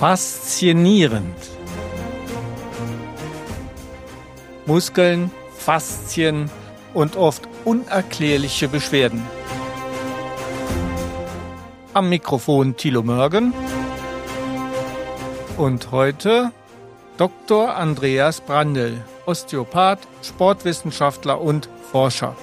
Faszinierend. Muskeln, Faszien und oft unerklärliche Beschwerden. Am Mikrofon Thilo Mörgen und heute Dr. Andreas Brandl, Osteopath, Sportwissenschaftler und Forscher.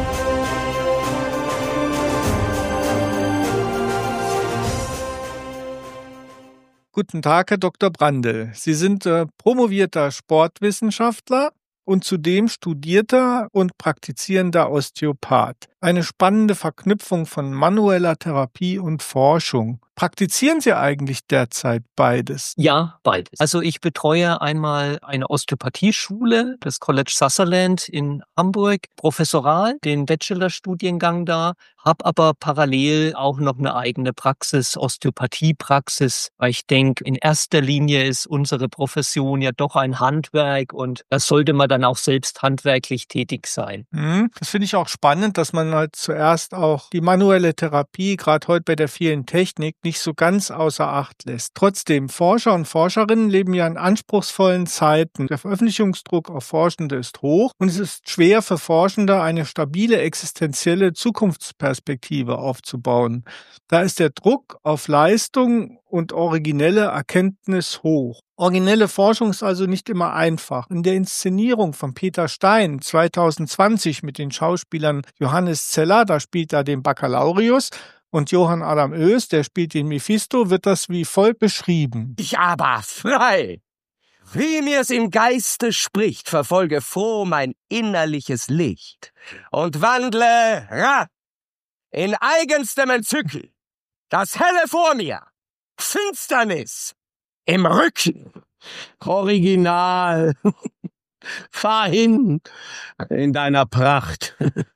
Guten Tag, Herr Dr. Brandl. Sie sind promovierter Sportwissenschaftler und zudem studierter und praktizierender Osteopath. Eine spannende Verknüpfung von manueller Therapie und Forschung. Praktizieren Sie eigentlich derzeit beides? Ja, beides. Also ich betreue einmal eine Osteopathieschule, das College Sutherland in Hamburg, professoral, den Bachelorstudiengang da, habe aber parallel auch noch eine eigene Praxis, Osteopathiepraxis, weil ich denke, in erster Linie ist unsere Profession ja doch ein Handwerk und da sollte man dann auch selbst handwerklich tätig sein. Das finde ich auch spannend, dass man halt zuerst auch die manuelle Therapie, gerade heute bei der vielen Technik, nicht so ganz außer Acht lässt. Trotzdem, Forscher und Forscherinnen leben ja in anspruchsvollen Zeiten. Der Veröffentlichungsdruck auf Forschende ist hoch und es ist schwer für Forschende, eine stabile existenzielle Zukunftsperspektive aufzubauen. Da ist der Druck auf Leistung und originelle Erkenntnis hoch. Originelle Forschung ist also nicht immer einfach. In der Inszenierung von Peter Stein 2020 mit den Schauspielern Johannes Zeller, da spielt er den Baccalaureus, und Johann Adam Oes, der spielt den Mephisto, wird das wie folgt beschrieben. Ich aber frei, wie mir's im Geiste spricht, verfolge froh mein innerliches Licht und wandle in eigenstem Entzücken. Das Helle vor mir, Finsternis im Rücken. Original. Fahr hin in deiner Pracht.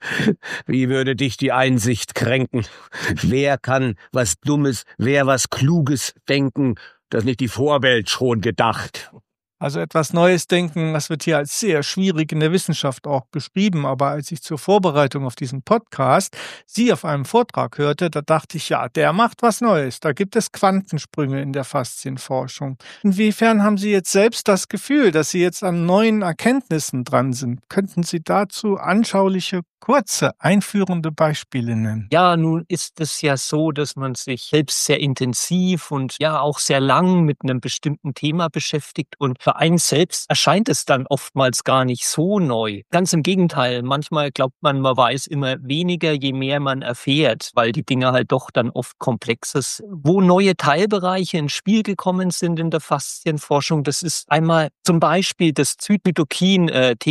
Wie würde dich die Einsicht kränken? Wer kann was Dummes, wer was Kluges denken, das nicht die Vorwelt schon gedacht? Also etwas Neues denken, das wird hier als sehr schwierig in der Wissenschaft auch beschrieben. Aber als ich zur Vorbereitung auf diesen Podcast Sie auf einem Vortrag hörte, da dachte ich, ja, der macht was Neues. Da gibt es Quantensprünge in der Faszienforschung. Inwiefern haben Sie jetzt selbst das Gefühl, dass Sie jetzt an neuen Erkenntnissen dran sind? Könnten Sie dazu anschauliche, kurze, einführende Beispiele nennen? Ja, nun ist es ja so, dass man sich selbst sehr intensiv und ja auch sehr lang mit einem bestimmten Thema beschäftigt und für einen selbst erscheint es dann oftmals gar nicht so neu. Ganz im Gegenteil, manchmal glaubt man weiß immer weniger, je mehr man erfährt, weil die Dinge halt doch dann oft komplexer sind. Wo neue Teilbereiche ins Spiel gekommen sind in der Faszienforschung, das ist einmal zum Beispiel das Zytokin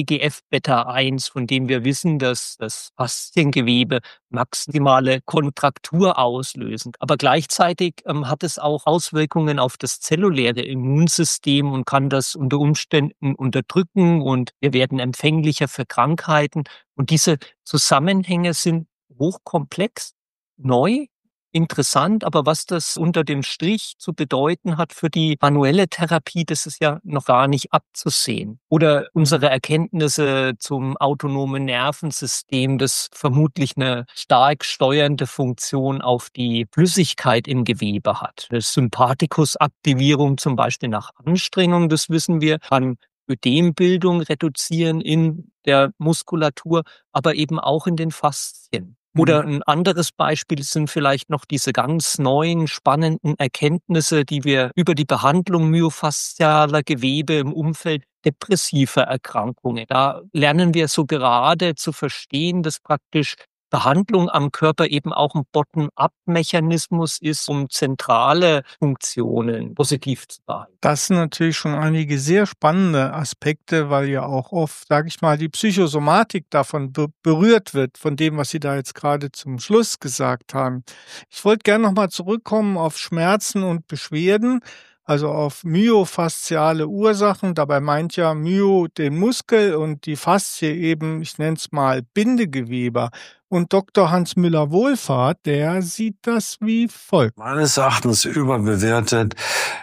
TGF-Beta-1, von dem wir wissen, dass das Fasziengewebe maximale Kontraktur auslösen. Aber gleichzeitig hat es auch Auswirkungen auf das zelluläre Immunsystem und kann das unter Umständen unterdrücken und wir werden empfänglicher für Krankheiten. Und diese Zusammenhänge sind hochkomplex, neu, interessant, aber was das unter dem Strich zu bedeuten hat für die manuelle Therapie, das ist ja noch gar nicht abzusehen. Oder unsere Erkenntnisse zum autonomen Nervensystem, das vermutlich eine stark steuernde Funktion auf die Flüssigkeit im Gewebe hat. Das Sympathikusaktivierung zum Beispiel nach Anstrengung, das wissen wir, kann Ödembildung reduzieren in der Muskulatur, aber eben auch in den Faszien. Oder ein anderes Beispiel sind vielleicht noch diese ganz neuen, spannenden Erkenntnisse, die wir über die Behandlung myofaszialer Gewebe im Umfeld depressiver Erkrankungen. Da lernen wir so gerade zu verstehen, dass praktisch Behandlung am Körper eben auch ein Bottom-up-Mechanismus ist, um zentrale Funktionen positiv zu behalten. Das sind natürlich schon einige sehr spannende Aspekte, weil ja auch oft, sage ich mal, die Psychosomatik davon berührt wird, von dem, was Sie da jetzt gerade zum Schluss gesagt haben. Ich wollte gerne nochmal zurückkommen auf Schmerzen und Beschwerden. Also auf myofasziale Ursachen. Dabei meint ja Myo den Muskel und die Faszie eben, ich nenne es mal Bindegewebe. Und Dr. Hans Müller-Wohlfahrt, der sieht das wie folgt. Meines Erachtens überbewertet,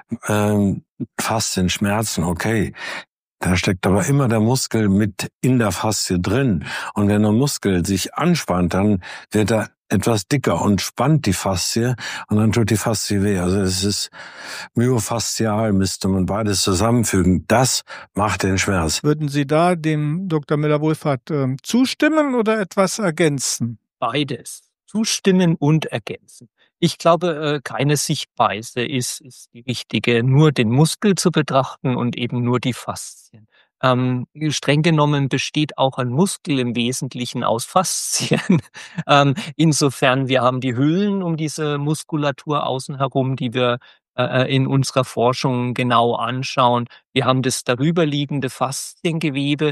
Faszienschmerzen, okay. Da steckt aber immer der Muskel mit in der Faszie drin. Und wenn der Muskel sich anspannt, dann wird er etwas dicker und spannt die Faszie und dann tut die Faszie weh. Also es ist myofaszial, müsste man beides zusammenfügen. Das macht den Schmerz. Würden Sie da dem Dr. Müller-Wohlfahrt zustimmen oder etwas ergänzen? Beides. Zustimmen und ergänzen. Ich glaube, keine Sichtweise ist die richtige, nur den Muskel zu betrachten und eben nur die Faszien. Streng genommen besteht auch ein Muskel im Wesentlichen aus Faszien. Insofern, wir haben die Hüllen um diese Muskulatur außen herum, die wir in unserer Forschung genau anschauen. Wir haben das darüberliegende Fasziengewebe.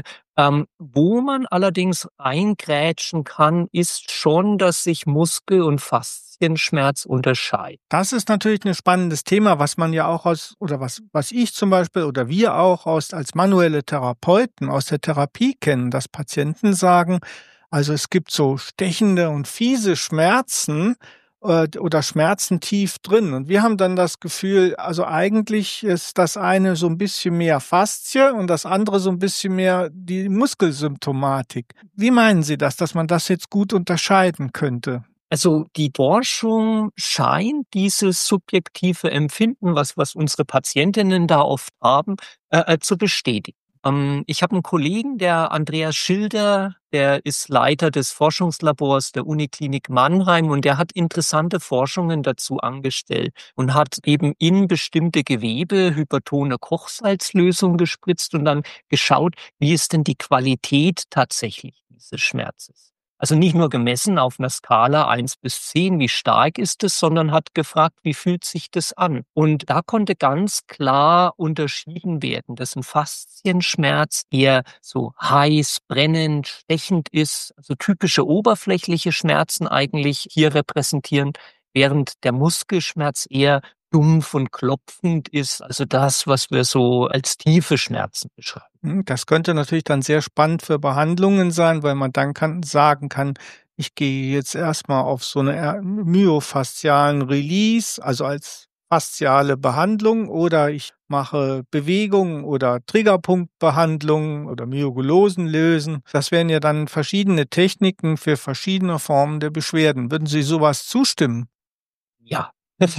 Wo man allerdings eingrätschen kann, ist schon, dass sich Muskel- und Faszienschmerz unterscheiden. Das ist natürlich ein spannendes Thema, was man ja auch was ich zum Beispiel oder wir auch als manuelle Therapeuten aus der Therapie kennen, dass Patienten sagen, also es gibt so stechende und fiese Schmerzen oder Schmerzen tief drin. Und wir haben dann das Gefühl, also eigentlich ist das eine so ein bisschen mehr Faszie und das andere so ein bisschen mehr die Muskelsymptomatik. Wie meinen Sie das, dass man das jetzt gut unterscheiden könnte? Also die Forschung scheint dieses subjektive Empfinden, was unsere Patientinnen da oft haben, zu bestätigen. Ich habe einen Kollegen, der Andreas Schilder, der ist Leiter des Forschungslabors der Uniklinik Mannheim und der hat interessante Forschungen dazu angestellt und hat eben in bestimmte Gewebe hypertone Kochsalzlösung gespritzt und dann geschaut, wie ist denn die Qualität tatsächlich dieses Schmerzes. Also nicht nur gemessen auf einer Skala 1 bis 10, wie stark ist es, sondern hat gefragt, wie fühlt sich das an? Und da konnte ganz klar unterschieden werden, dass ein Faszienschmerz eher so heiß, brennend, stechend ist, also typische oberflächliche Schmerzen eigentlich hier repräsentieren, während der Muskelschmerz eher dumpf und klopfend ist, also das, was wir so als tiefe Schmerzen beschreiben. Das könnte natürlich dann sehr spannend für Behandlungen sein, weil man dann sagen kann, ich gehe jetzt erstmal auf so eine myofaszialen Release, also als fasziale Behandlung, oder ich mache Bewegungen oder Triggerpunktbehandlungen oder Myogulosen lösen. Das wären ja dann verschiedene Techniken für verschiedene Formen der Beschwerden. Würden Sie sowas zustimmen? Ja.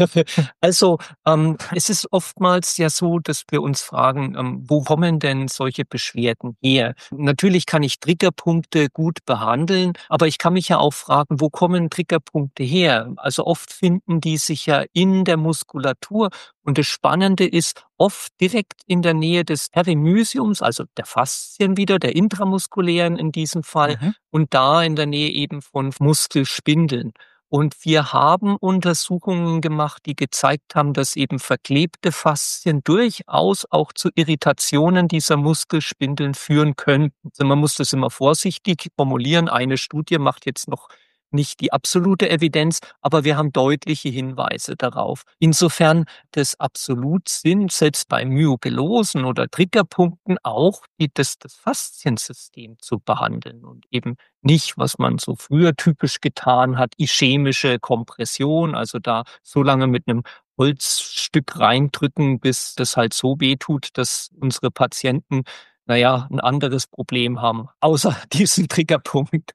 Also, es ist oftmals ja so, dass wir uns fragen, wo kommen denn solche Beschwerden her? Natürlich kann ich Triggerpunkte gut behandeln, aber ich kann mich ja auch fragen, wo kommen Triggerpunkte her? Also oft finden die sich ja in der Muskulatur und das Spannende ist, oft direkt in der Nähe des Perimysiums, also der Faszien wieder, der intramuskulären in diesem Fall, und da in der Nähe eben von Muskelspindeln. Und wir haben Untersuchungen gemacht, die gezeigt haben, dass eben verklebte Faszien durchaus auch zu Irritationen dieser Muskelspindeln führen könnten. Also man muss das immer vorsichtig formulieren. Eine Studie macht jetzt noch nicht die absolute Evidenz, aber wir haben deutliche Hinweise darauf. Insofern das absolut Sinn, selbst bei Myogelosen oder Triggerpunkten auch das Fasziensystem zu behandeln und eben nicht, was man so früher typisch getan hat, ischämische Kompression, also da so lange mit einem Holzstück reindrücken, bis das halt so wehtut, dass unsere Patienten, ein anderes Problem haben, außer diesen Triggerpunkt.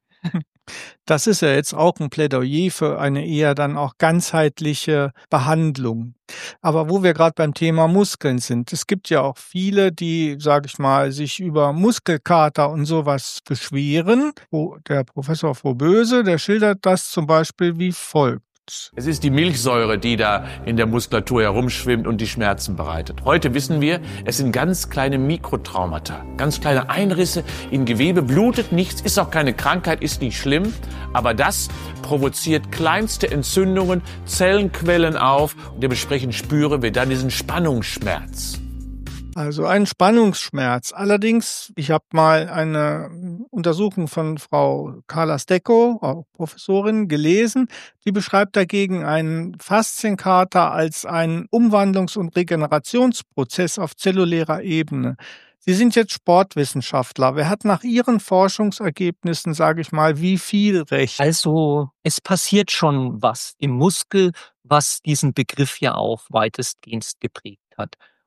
Das ist ja jetzt auch ein Plädoyer für eine eher dann auch ganzheitliche Behandlung. Aber wo wir gerade beim Thema Muskeln sind, es gibt ja auch viele, die, sage ich mal, sich über Muskelkater und sowas beschweren. Der Professor Froboese, der schildert das zum Beispiel wie folgt. Es ist die Milchsäure, die da in der Muskulatur herumschwimmt und die Schmerzen bereitet. Heute wissen wir, es sind ganz kleine Mikrotraumata, ganz kleine Einrisse in Gewebe, blutet nichts, ist auch keine Krankheit, ist nicht schlimm, aber das provoziert kleinste Entzündungen, Zellen quellen auf und dementsprechend spüren wir dann diesen Spannungsschmerz. Also ein Spannungsschmerz. Allerdings, ich habe mal eine Untersuchung von Frau Carla Stecco, auch Professorin, gelesen. Die beschreibt dagegen einen Faszienkater als einen Umwandlungs- und Regenerationsprozess auf zellulärer Ebene. Sie sind jetzt Sportwissenschaftler. Wer hat nach Ihren Forschungsergebnissen, sage ich mal, wie viel Recht? Also es passiert schon was im Muskel, was diesen Begriff ja auch weitestgehend geprägt hat.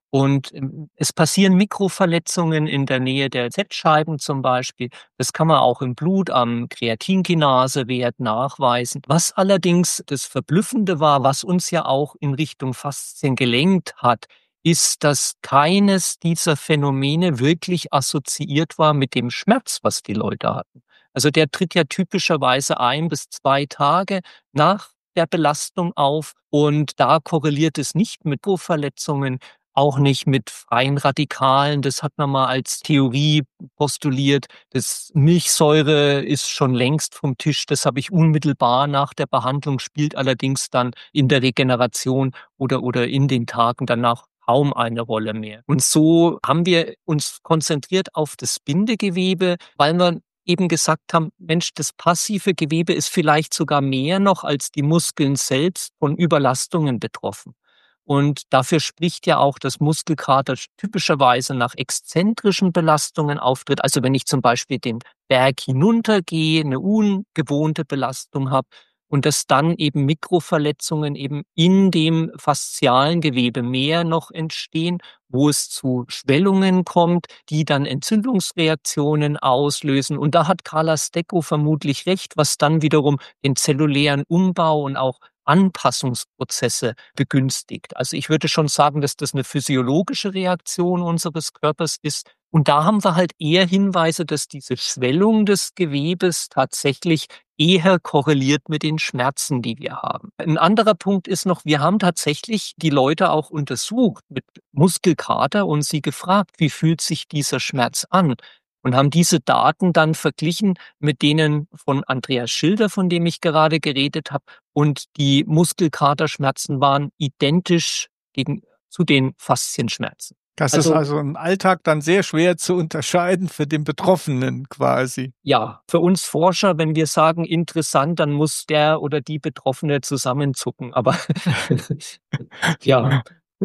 Und es passieren Mikroverletzungen in der Nähe der Z-Scheiben zum Beispiel. Das kann man auch im Blut am Kreatinkinasewert nachweisen. Was allerdings das Verblüffende war, was uns ja auch in Richtung Faszien gelenkt hat, ist, dass keines dieser Phänomene wirklich assoziiert war mit dem Schmerz, was die Leute hatten. Also der tritt ja typischerweise 1 bis 2 Tage nach der Belastung auf und da korreliert es nicht mit Mikroverletzungen, auch nicht mit freien Radikalen. Das hat man mal als Theorie postuliert. Das Milchsäure ist schon längst vom Tisch. Das habe ich unmittelbar nach der Behandlung, spielt allerdings dann in der Regeneration oder in den Tagen danach kaum eine Rolle mehr. Und so haben wir uns konzentriert auf das Bindegewebe, weil wir eben gesagt haben, Mensch, das passive Gewebe ist vielleicht sogar mehr noch als die Muskeln selbst von Überlastungen betroffen. Und dafür spricht ja auch, dass Muskelkater typischerweise nach exzentrischen Belastungen auftritt. Also wenn ich zum Beispiel den Berg hinuntergehe, eine ungewohnte Belastung habe und dass dann eben Mikroverletzungen eben in dem faszialen Gewebe mehr noch entstehen, wo es zu Schwellungen kommt, die dann Entzündungsreaktionen auslösen. Und da hat Carla Stecco vermutlich recht, was dann wiederum den zellulären Umbau und auch Anpassungsprozesse begünstigt. Also ich würde schon sagen, dass das eine physiologische Reaktion unseres Körpers ist. Und da haben wir halt eher Hinweise, dass diese Schwellung des Gewebes tatsächlich eher korreliert mit den Schmerzen, die wir haben. Ein anderer Punkt ist noch, wir haben tatsächlich die Leute auch untersucht mit Muskelkater und sie gefragt, wie fühlt sich dieser Schmerz an? Und haben diese Daten dann verglichen mit denen von Andreas Schilder, von dem ich gerade geredet habe. Und die Muskelkaterschmerzen waren identisch zu den Faszienschmerzen. Das ist also im Alltag dann sehr schwer zu unterscheiden für den Betroffenen quasi. Ja, für uns Forscher, wenn wir sagen interessant, dann muss der oder die Betroffene zusammenzucken. Aber ja.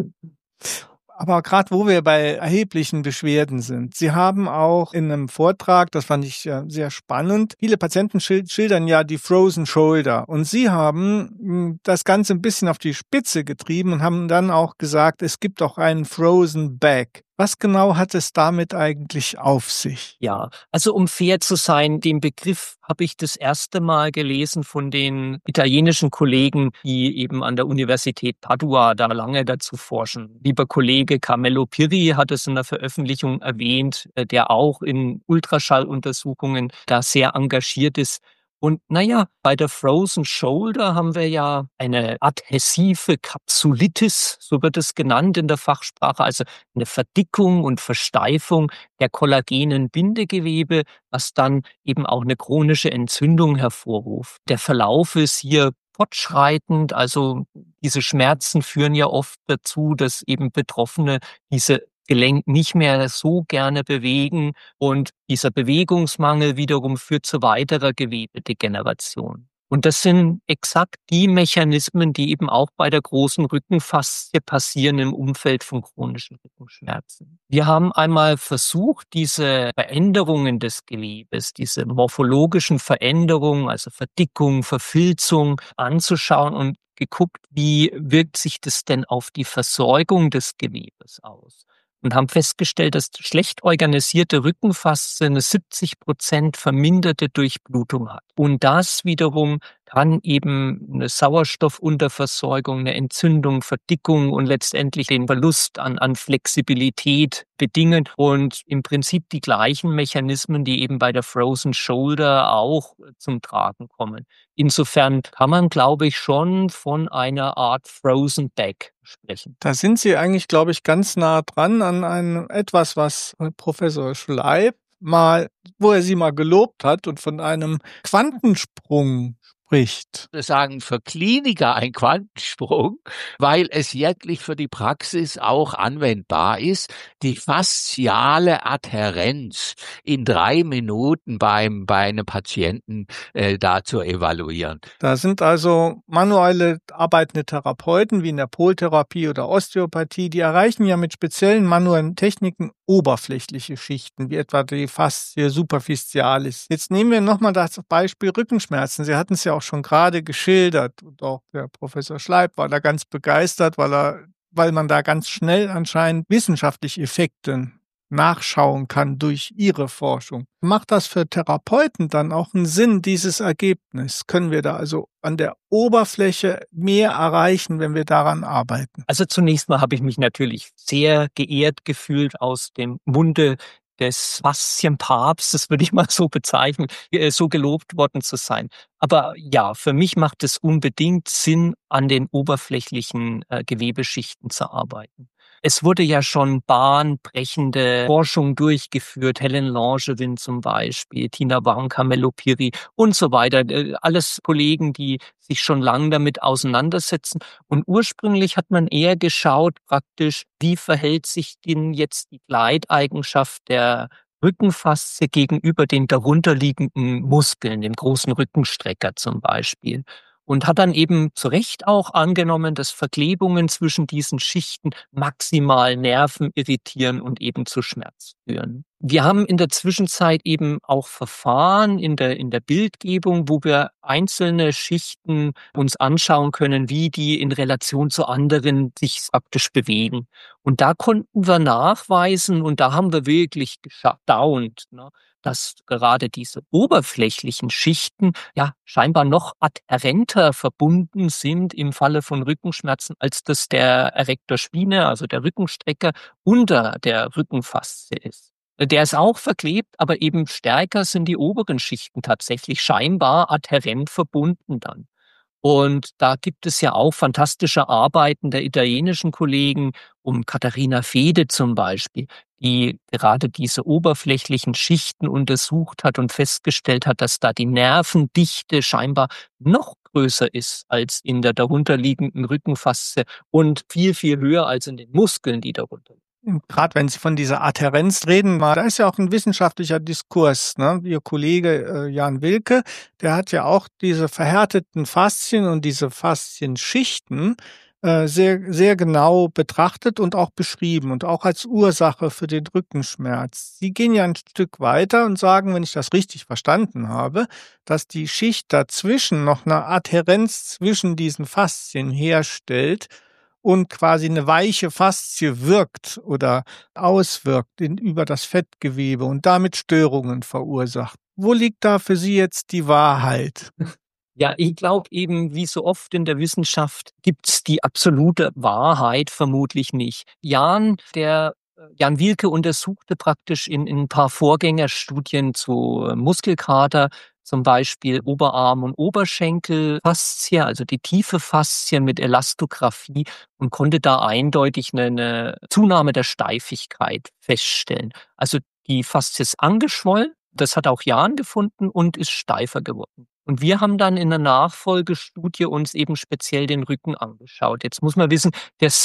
Aber gerade wo wir bei erheblichen Beschwerden sind, Sie haben auch in einem Vortrag, das fand ich sehr spannend, viele Patienten schildern ja die Frozen Shoulder und Sie haben das Ganze ein bisschen auf die Spitze getrieben und haben dann auch gesagt, es gibt auch einen Frozen Back. Was genau hat es damit eigentlich auf sich? Ja, also um fair zu sein, den Begriff habe ich das erste Mal gelesen von den italienischen Kollegen, die eben an der Universität Padua da lange dazu forschen. Lieber Kollege Carmelo Pirri hat es in der Veröffentlichung erwähnt, der auch in Ultraschalluntersuchungen da sehr engagiert ist. Und naja, bei der Frozen Shoulder haben wir ja eine adhesive Kapsulitis, so wird es genannt in der Fachsprache, also eine Verdickung und Versteifung der kollagenen Bindegewebe, was dann eben auch eine chronische Entzündung hervorruft. Der Verlauf ist hier fortschreitend, also diese Schmerzen führen ja oft dazu, dass eben Betroffene diese Gelenk nicht mehr so gerne bewegen und dieser Bewegungsmangel wiederum führt zu weiterer Gewebedegeneration. Und das sind exakt die Mechanismen, die eben auch bei der großen Rückenfaszie passieren im Umfeld von chronischen Rückenschmerzen. Wir haben einmal versucht, diese Veränderungen des Gewebes, diese morphologischen Veränderungen, also Verdickung, Verfilzung anzuschauen und geguckt, wie wirkt sich das denn auf die Versorgung des Gewebes aus. Und haben festgestellt, dass schlecht organisierte Rückenfaszie eine 70% verminderte Durchblutung hat. Und das wiederum kann eben eine Sauerstoffunterversorgung, eine Entzündung, Verdickung und letztendlich den Verlust an Flexibilität bedingen. Und im Prinzip die gleichen Mechanismen, die eben bei der Frozen Shoulder auch zum Tragen kommen. Insofern kann man, glaube ich, schon von einer Art Frozen Back sprechen. Da sind Sie eigentlich, glaube ich, ganz nah dran an etwas, was Professor Schleib wo er Sie mal gelobt hat und von einem Quantensprung spricht. Wir sagen für Kliniker ein Quantensprung, weil es wirklich für die Praxis auch anwendbar ist, die fasziale Adhärenz in 3 Minuten bei einem Patienten da zu evaluieren. Da sind also manuelle arbeitende Therapeuten wie in der Poltherapie oder Osteopathie, die erreichen ja mit speziellen manuellen Techniken oberflächliche Schichten, wie etwa die Faszie superficialis. Jetzt nehmen wir nochmal das Beispiel Rückenschmerzen. Sie hatten es ja auch schon gerade geschildert und auch der Professor Schleib war da ganz begeistert, weil er weil man da ganz schnell anscheinend wissenschaftliche Effekte nachschauen kann durch ihre Forschung. Macht das für Therapeuten dann auch einen Sinn, dieses Ergebnis? Können wir da also an der Oberfläche mehr erreichen, wenn wir daran arbeiten? Also zunächst mal habe ich mich natürlich sehr geehrt gefühlt, aus dem Munde des Faszienpapstes, würde ich mal so bezeichnen, so gelobt worden zu sein. Aber ja, für mich macht es unbedingt Sinn, an den oberflächlichen Gewebeschichten zu arbeiten. Es wurde ja schon bahnbrechende Forschung durchgeführt, Helen Langevin zum Beispiel, Tina Wang, Carmelo Piri und so weiter. Alles Kollegen, die sich schon lange damit auseinandersetzen. Und ursprünglich hat man eher geschaut, praktisch, wie verhält sich denn jetzt die Gleiteigenschaft der Rückenfaszie gegenüber den darunterliegenden Muskeln, dem großen Rückenstrecker zum Beispiel. Und hat dann eben zu Recht auch angenommen, dass Verklebungen zwischen diesen Schichten maximal Nerven irritieren und eben zu Schmerz führen. Wir haben in der Zwischenzeit eben auch Verfahren in der Bildgebung, wo wir einzelne Schichten uns anschauen können, wie die in Relation zu anderen sich praktisch bewegen. Und da konnten wir nachweisen, und da haben wir wirklich gestaunt, ne, dass gerade diese oberflächlichen Schichten ja scheinbar noch adhärenter verbunden sind im Falle von Rückenschmerzen, als das der Erector spinae, also der Rückenstrecker, unter der Rückenfaszie ist. Der ist auch verklebt, aber eben stärker sind die oberen Schichten tatsächlich scheinbar adhärent verbunden dann. Und da gibt es ja auch fantastische Arbeiten der italienischen Kollegen, um Katharina Fede zum Beispiel, die gerade diese oberflächlichen Schichten untersucht hat und festgestellt hat, dass da die Nervendichte scheinbar noch größer ist als in der darunterliegenden Rückenfaszie und viel, viel höher als in den Muskeln, die darunter liegen. Gerade wenn Sie von dieser Adhärenz reden, da ist ja auch ein wissenschaftlicher Diskurs. Ne? Ihr Kollege Jan Wilke, der hat ja auch diese verhärteten Faszien und diese Faszienschichten sehr, sehr genau betrachtet und auch beschrieben und auch als Ursache für den Rückenschmerz. Sie gehen ja ein Stück weiter und sagen, wenn ich das richtig verstanden habe, dass die Schicht dazwischen noch eine Adhärenz zwischen diesen Faszien herstellt und quasi eine weiche Faszie wirkt oder auswirkt über das Fettgewebe und damit Störungen verursacht. Wo liegt da für Sie jetzt die Wahrheit? Ja, ich glaube eben, wie so oft in der Wissenschaft gibt's die absolute Wahrheit vermutlich nicht. Jan Wilke untersuchte praktisch in ein paar Vorgängerstudien zu Muskelkater, zum Beispiel Oberarm und Oberschenkelfaszie, also die tiefe Faszie mit Elastographie, und konnte da eindeutig eine Zunahme der Steifigkeit feststellen. Also die Faszie ist angeschwollen, das hat auch Jan gefunden, und ist steifer geworden. Und wir haben dann in der Nachfolgestudie uns eben speziell den Rücken angeschaut. Jetzt muss man wissen,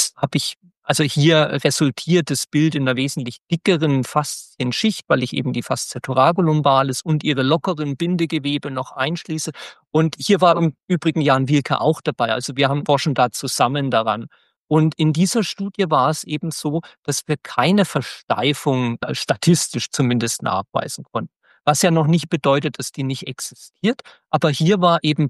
also hier resultiert das Bild in einer wesentlich dickeren Faszienschicht, weil ich eben die Fascia thoracolumbalis und ihre lockeren Bindegewebe noch einschließe. Und hier war im Übrigen Jan Wilke auch dabei. Also wir forschen da zusammen daran. Und in dieser Studie war es eben so, dass wir keine Versteifung, statistisch zumindest, nachweisen konnten. Was ja noch nicht bedeutet, dass die nicht existiert. Aber hier war eben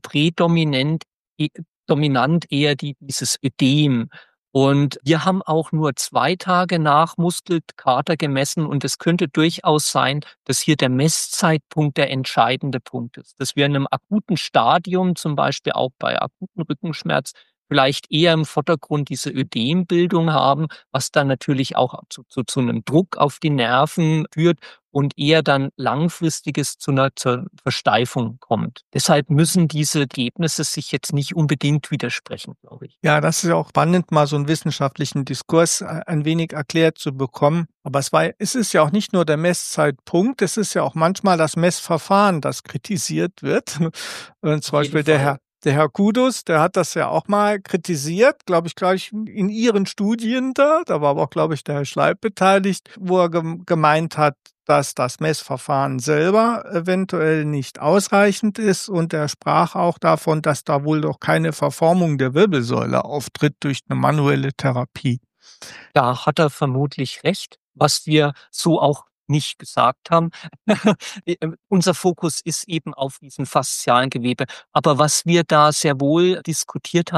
dominant eher dieses Ödem. Und wir haben auch nur 2 Tage nach Muskelkater gemessen, und es könnte durchaus sein, dass hier der Messzeitpunkt der entscheidende Punkt ist. Dass wir in einem akuten Stadium, zum Beispiel auch bei akuten Rückenschmerz, vielleicht eher im Vordergrund diese Ödembildung haben, was dann natürlich auch zu einem Druck auf die Nerven führt und eher dann langfristiges zur Versteifung kommt. Deshalb müssen diese Ergebnisse sich jetzt nicht unbedingt widersprechen, glaube ich. Ja, das ist ja auch spannend, mal so einen wissenschaftlichen Diskurs ein wenig erklärt zu bekommen. Aber es ist ja auch nicht nur der Messzeitpunkt, es ist ja auch manchmal das Messverfahren, das kritisiert wird. Zum Beispiel der Herr Kudus, der hat das ja auch mal kritisiert, glaube ich, gleich in Ihren Studien da war aber auch, glaube ich, der Herr Schleib beteiligt, wo er gemeint hat, dass das Messverfahren selber eventuell nicht ausreichend ist, und er sprach auch davon, dass da wohl doch keine Verformung der Wirbelsäule auftritt durch eine manuelle Therapie. Da hat er vermutlich recht, was wir so auch nicht gesagt haben. Unser Fokus ist eben auf diesem faszialen Gewebe. Aber was wir da sehr wohl diskutiert haben,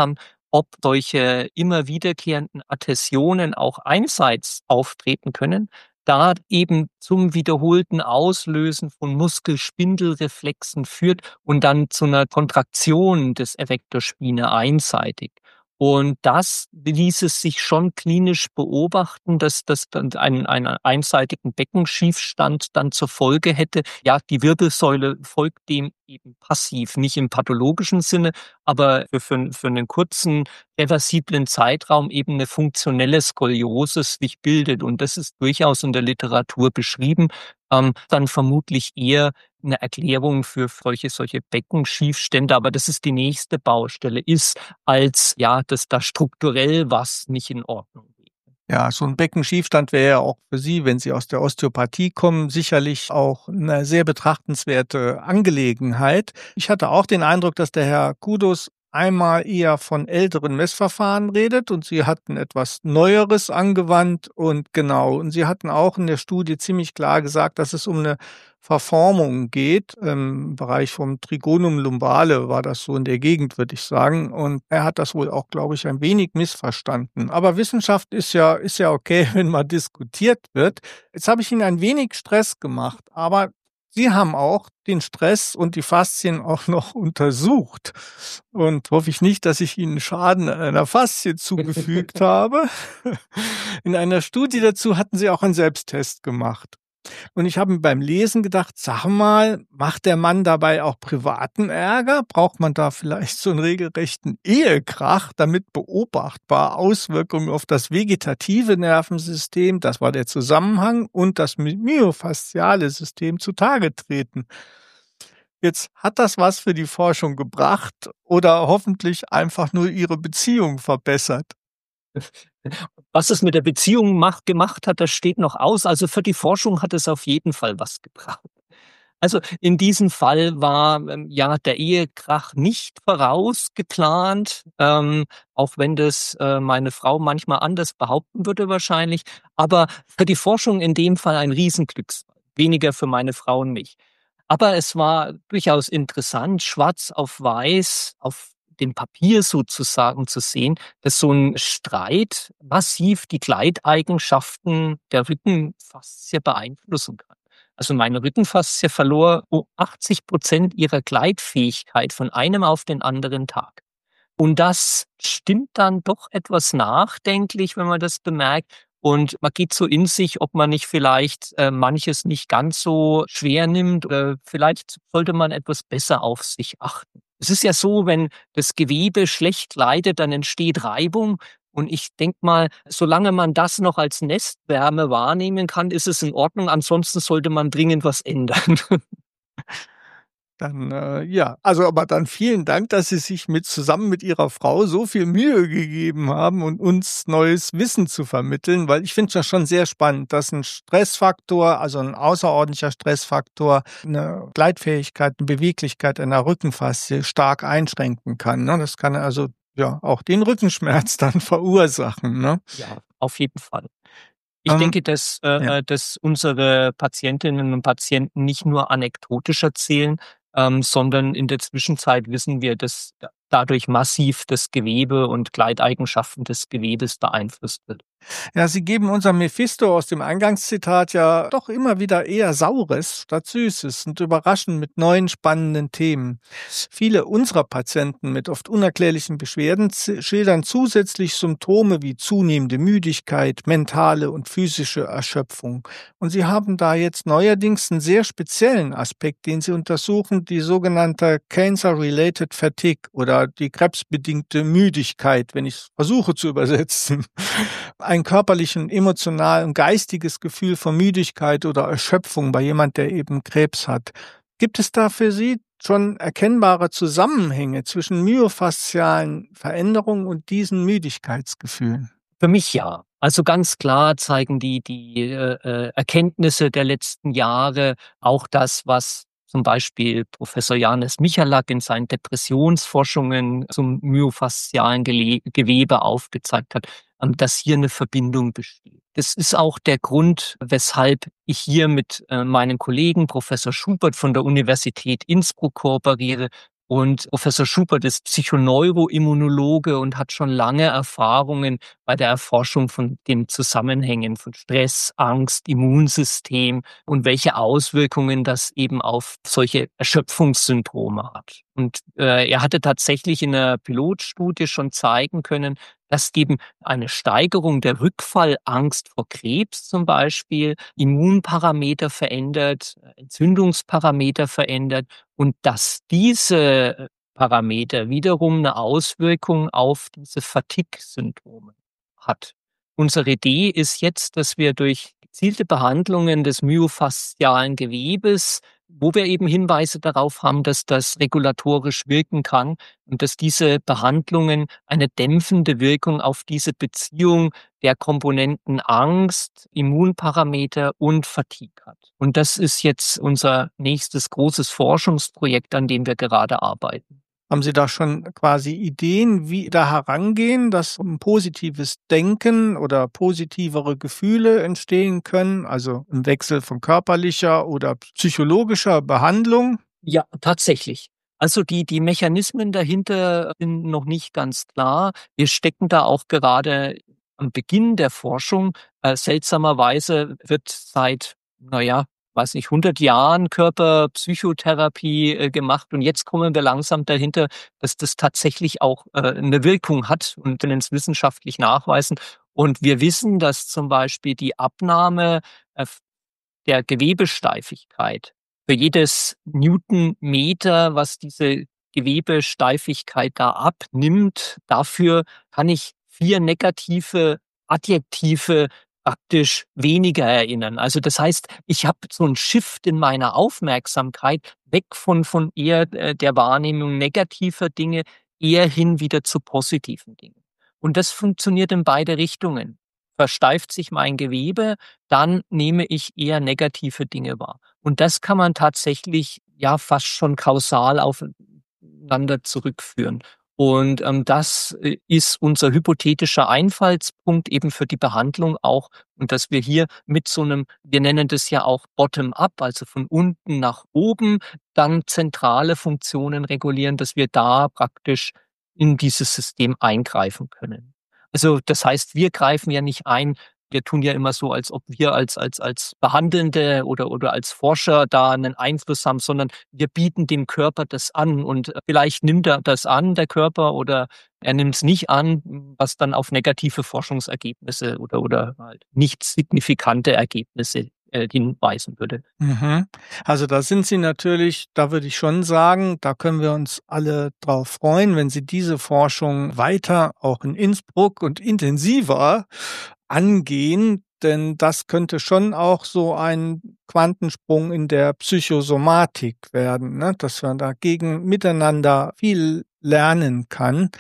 ob solche immer wiederkehrenden Adhäsionen auch einseits auftreten können, da eben zum wiederholten Auslösen von Muskelspindelreflexen führt und dann zu einer Kontraktion des Effector spinae einseitig. Und das ließ es sich schon klinisch beobachten, dass das dann einen einseitigen Beckenschiefstand dann zur Folge hätte. Ja, die Wirbelsäule folgt dem eben passiv, nicht im pathologischen Sinne, aber für einen kurzen reversiblen Zeitraum eben eine funktionelle Skoliose sich bildet. Und das ist durchaus in der Literatur beschrieben, dann vermutlich eher eine Erklärung für solche Beckenschiefstände. Aber das ist die nächste Baustelle, ist als, ja, dass da strukturell was nicht in Ordnung ist. Ja, so ein Beckenschiefstand wäre ja auch für Sie, wenn Sie aus der Osteopathie kommen, sicherlich auch eine sehr betrachtenswerte Angelegenheit. Ich hatte auch den Eindruck, dass der Herr Kudos einmal eher von älteren Messverfahren redet und Sie hatten etwas Neueres angewandt und Sie hatten auch in der Studie ziemlich klar gesagt, dass es um eine Verformung geht. Im Bereich vom Trigonum lumbale war das so in der Gegend, würde ich sagen. Und er hat das wohl auch, glaube ich, ein wenig missverstanden. Aber Wissenschaft ist ja okay, wenn mal diskutiert wird. Jetzt habe ich Ihnen ein wenig Stress gemacht, aber Sie haben auch den Stress und die Faszien auch noch untersucht. Und hoffe ich nicht, dass ich Ihnen Schaden an einer Faszie zugefügt habe. In einer Studie dazu hatten Sie auch einen Selbsttest gemacht. Und ich habe mir beim Lesen gedacht, sag mal, macht der Mann dabei auch privaten Ärger? Braucht man da vielleicht so einen regelrechten Ehekrach, damit beobachtbar Auswirkungen auf das vegetative Nervensystem, das war der Zusammenhang, und das myofasziale System zutage treten? Jetzt hat das was für die Forschung gebracht oder hoffentlich einfach nur Ihre Beziehung verbessert? Was es mit der Beziehung gemacht hat, das steht noch aus. Also für die Forschung hat es auf jeden Fall was gebracht. Also in diesem Fall war ja der Ehekrach nicht vorausgeplant, auch wenn das meine Frau manchmal anders behaupten würde wahrscheinlich. Aber für die Forschung in dem Fall ein Riesenglücksfall, weniger für meine Frau und mich. Aber es war durchaus interessant, schwarz auf weiß, auf dem Papier sozusagen zu sehen, dass so ein Streit massiv die Gleiteigenschaften der Rückenfaszie beeinflussen kann. Also meine Rückenfaszie verlor 80% ihrer Gleitfähigkeit von einem auf den anderen Tag. Und das stimmt dann doch etwas nachdenklich, wenn man das bemerkt. Und man geht so in sich, ob man nicht vielleicht manches nicht ganz so schwer nimmt oder vielleicht sollte man etwas besser auf sich achten. Es ist ja so, wenn das Gewebe schlecht leidet, dann entsteht Reibung. Und ich denke mal, solange man das noch als Nestwärme wahrnehmen kann, ist es in Ordnung. Ansonsten sollte man dringend was ändern. Dann, aber dann vielen Dank, dass Sie sich zusammen mit Ihrer Frau so viel Mühe gegeben haben und uns neues Wissen zu vermitteln, weil ich finde das schon sehr spannend, dass ein Stressfaktor, also ein außerordentlicher Stressfaktor, eine Gleitfähigkeit, eine Beweglichkeit einer Rückenfaszie stark einschränken kann. Ne? Das kann also auch den Rückenschmerz dann verursachen. Ne? Ja, auf jeden Fall. Ich denke, dass unsere Patientinnen und Patienten nicht nur anekdotisch erzählen, sondern in der Zwischenzeit wissen wir, dass dadurch massiv das Gewebe und Gleiteigenschaften des Gewebes beeinflusst wird. Ja, Sie geben unserem Mephisto aus dem Eingangszitat ja doch immer wieder eher Saures statt Süßes und überraschen mit neuen spannenden Themen. Viele unserer Patienten mit oft unerklärlichen Beschwerden schildern zusätzlich Symptome wie zunehmende Müdigkeit, mentale und physische Erschöpfung. Und Sie haben da jetzt neuerdings einen sehr speziellen Aspekt, den Sie untersuchen, die sogenannte Cancer-Related Fatigue oder die krebsbedingte Müdigkeit, wenn ich es versuche zu übersetzen. Ein körperlichen, emotional und geistiges Gefühl von Müdigkeit oder Erschöpfung bei jemand, der eben Krebs hat. Gibt es da für Sie schon erkennbare Zusammenhänge zwischen myofaszialen Veränderungen und diesen Müdigkeitsgefühlen? Für mich ja. Also ganz klar zeigen die Erkenntnisse der letzten Jahre auch das, was zum Beispiel Professor Janis Michalak in seinen Depressionsforschungen zum myofaszialen Gewebe aufgezeigt hat, dass hier eine Verbindung besteht. Das ist auch der Grund, weshalb ich hier mit meinem Kollegen Professor Schubert von der Universität Innsbruck kooperiere, Und Professor Schubert ist Psychoneuroimmunologe und hat schon lange Erfahrungen bei der Erforschung von den Zusammenhängen von Stress, Angst, Immunsystem und welche Auswirkungen das eben auf solche Erschöpfungssyndrome hat. Und er hatte tatsächlich in einer Pilotstudie schon zeigen können, dass eben eine Steigerung der Rückfallangst vor Krebs zum Beispiel Immunparameter verändert, Entzündungsparameter verändert und dass diese Parameter wiederum eine Auswirkung auf diese Fatigue-Syndrome hat. Unsere Idee ist jetzt, dass wir durch gezielte Behandlungen des myofaszialen Gewebes, wo wir eben Hinweise darauf haben, dass das regulatorisch wirken kann und dass diese Behandlungen eine dämpfende Wirkung auf diese Beziehung der Komponenten Angst, Immunparameter und Fatigue hat. Und das ist jetzt unser nächstes großes Forschungsprojekt, an dem wir gerade arbeiten. Haben Sie da schon quasi Ideen, wie da herangehen, dass ein positives Denken oder positivere Gefühle entstehen können, also im Wechsel von körperlicher oder psychologischer Behandlung? Ja, tatsächlich. Also die Mechanismen dahinter sind noch nicht ganz klar. Wir stecken da auch gerade am Beginn der Forschung. Seltsamerweise wird seit, weiß nicht, 100 Jahren Körperpsychotherapie gemacht und jetzt kommen wir langsam dahinter, dass das tatsächlich auch eine Wirkung hat und können es wissenschaftlich nachweisen. Und wir wissen, dass zum Beispiel die Abnahme der Gewebesteifigkeit für jedes Newtonmeter, was diese Gewebesteifigkeit da abnimmt, dafür kann ich 4 negative Adjektive praktisch weniger erinnern. Also das heißt, ich habe so 'n Shift in meiner Aufmerksamkeit weg von eher der Wahrnehmung negativer Dinge, eher hin wieder zu positiven Dingen. Und das funktioniert in beide Richtungen. Versteift sich mein Gewebe, dann nehme ich eher negative Dinge wahr. Und das kann man tatsächlich ja fast schon kausal aufeinander zurückführen. Und das ist unser hypothetischer Einfallspunkt eben für die Behandlung auch. Und dass wir hier mit so einem, wir nennen das ja auch Bottom-up, also von unten nach oben, dann zentrale Funktionen regulieren, dass wir da praktisch in dieses System eingreifen können. Also das heißt, wir greifen ja nicht ein. Wir tun ja immer so, als ob wir als Behandelnde oder als Forscher da einen Einfluss haben, sondern wir bieten dem Körper das an und vielleicht nimmt er das an, der Körper, oder er nimmt es nicht an, was dann auf negative Forschungsergebnisse oder halt nicht signifikante Ergebnisse hinweisen würde. Mhm. Also da sind Sie natürlich, da würde ich schon sagen, da können wir uns alle drauf freuen, wenn Sie diese Forschung weiter auch in Innsbruck und intensiver angehen, denn das könnte schon auch so ein Quantensprung in der Psychosomatik werden, ne? Dass man dagegen miteinander viel lernen kann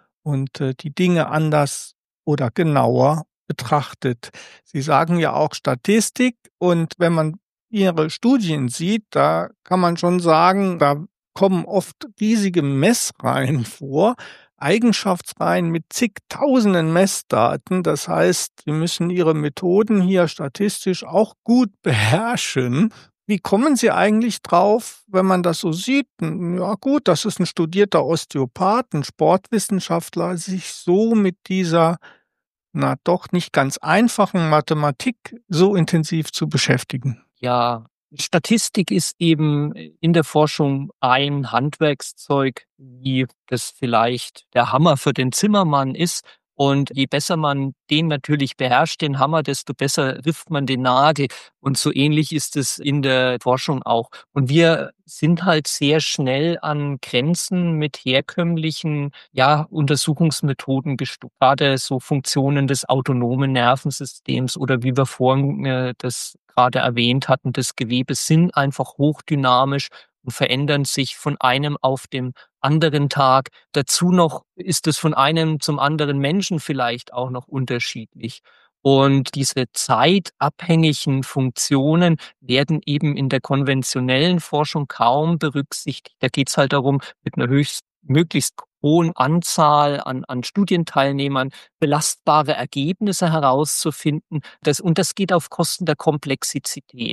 und die Dinge anders oder genauer betrachtet. Sie sagen ja auch Statistik, und wenn man Ihre Studien sieht, da kann man schon sagen, da kommen oft riesige Messreihen vor, Eigenschaftsreihen mit zigtausenden Messdaten. Das heißt, Sie müssen Ihre Methoden hier statistisch auch gut beherrschen. Wie kommen Sie eigentlich drauf, wenn man das so sieht? Ja gut, das ist ein studierter Osteopath, ein Sportwissenschaftler, sich so mit dieser, na doch nicht ganz einfachen Mathematik so intensiv zu beschäftigen. Ja, Statistik ist eben in der Forschung ein Handwerkszeug, wie das vielleicht der Hammer für den Zimmermann ist. Und je besser man den natürlich beherrscht, den Hammer, desto besser trifft man den Nagel. Und so ähnlich ist es in der Forschung auch. Und wir sind halt sehr schnell an Grenzen mit herkömmlichen, Untersuchungsmethoden gestoßen. Gerade so Funktionen des autonomen Nervensystems oder wie wir vorhin das gerade erwähnt hatten, des Gewebes sind einfach hochdynamisch und verändern sich von einem auf den anderen Tag. Dazu noch ist es von einem zum anderen Menschen vielleicht auch noch unterschiedlich. Und diese zeitabhängigen Funktionen werden eben in der konventionellen Forschung kaum berücksichtigt. Da geht es halt darum, mit einer möglichst hohen Anzahl an Studienteilnehmern belastbare Ergebnisse herauszufinden. Und das geht auf Kosten der Komplexität.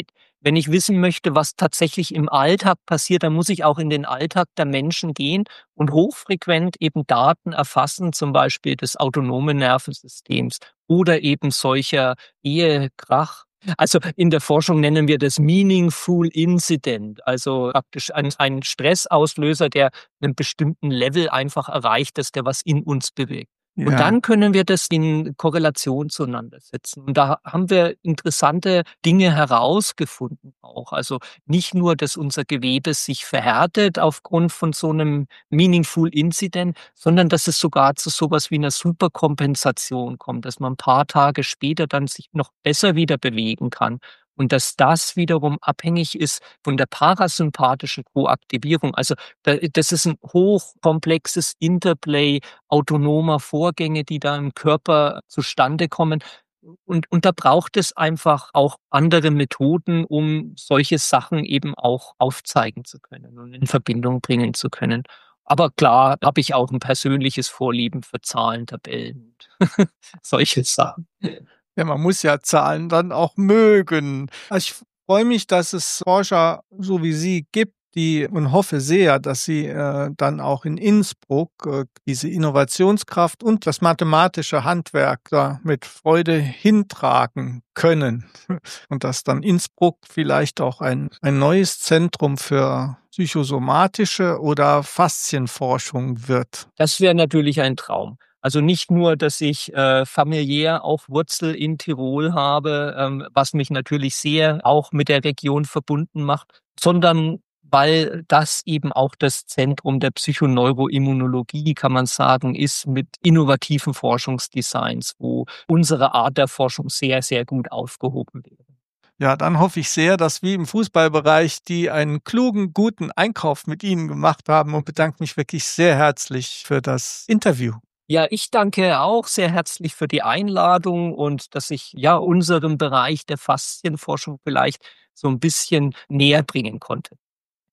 wenn ich wissen möchte, was tatsächlich im Alltag passiert, dann muss ich auch in den Alltag der Menschen gehen und hochfrequent eben Daten erfassen, zum Beispiel des autonomen Nervensystems oder eben solcher Ehekrach. Also in der Forschung nennen wir das Meaningful Incident, also praktisch ein Stressauslöser, der einen bestimmten Level einfach erreicht, dass der was in uns bewegt. Und Ja. dann können wir das in Korrelation zueinander setzen. Und da haben wir interessante Dinge herausgefunden auch. Also nicht nur, dass unser Gewebe sich verhärtet aufgrund von so einem Meaningful Incident, sondern dass es sogar zu sowas wie einer Superkompensation kommt, dass man ein paar Tage später dann sich noch besser wieder bewegen kann. Und dass das wiederum abhängig ist von der parasympathischen Koaktivierung. Also das ist ein hochkomplexes Interplay autonomer Vorgänge, die da im Körper zustande kommen. Und da braucht es einfach auch andere Methoden, um solche Sachen eben auch aufzeigen zu können und in Verbindung bringen zu können. Aber klar habe ich auch ein persönliches Vorlieben für Zahlen, Tabellen und solche Sachen. Ja, man muss ja Zahlen dann auch mögen. Also ich freue mich, dass es Forscher so wie Sie gibt, und hoffe sehr, dass Sie dann auch in Innsbruck diese Innovationskraft und das mathematische Handwerk da mit Freude hintragen können. Und dass dann Innsbruck vielleicht auch ein neues Zentrum für psychosomatische oder Faszienforschung wird. Das wäre natürlich ein Traum. Also nicht nur, dass ich familiär auch Wurzel in Tirol habe, was mich natürlich sehr auch mit der Region verbunden macht, sondern weil das eben auch das Zentrum der Psychoneuroimmunologie, kann man sagen, ist mit innovativen Forschungsdesigns, wo unsere Art der Forschung sehr, sehr gut aufgehoben wäre. Ja, dann hoffe ich sehr, dass wie im Fußballbereich die einen klugen, guten Einkauf mit Ihnen gemacht haben und bedanke mich wirklich sehr herzlich für das Interview. Ja, ich danke auch sehr herzlich für die Einladung und dass ich ja unserem Bereich der Faszienforschung vielleicht so ein bisschen näher bringen konnte.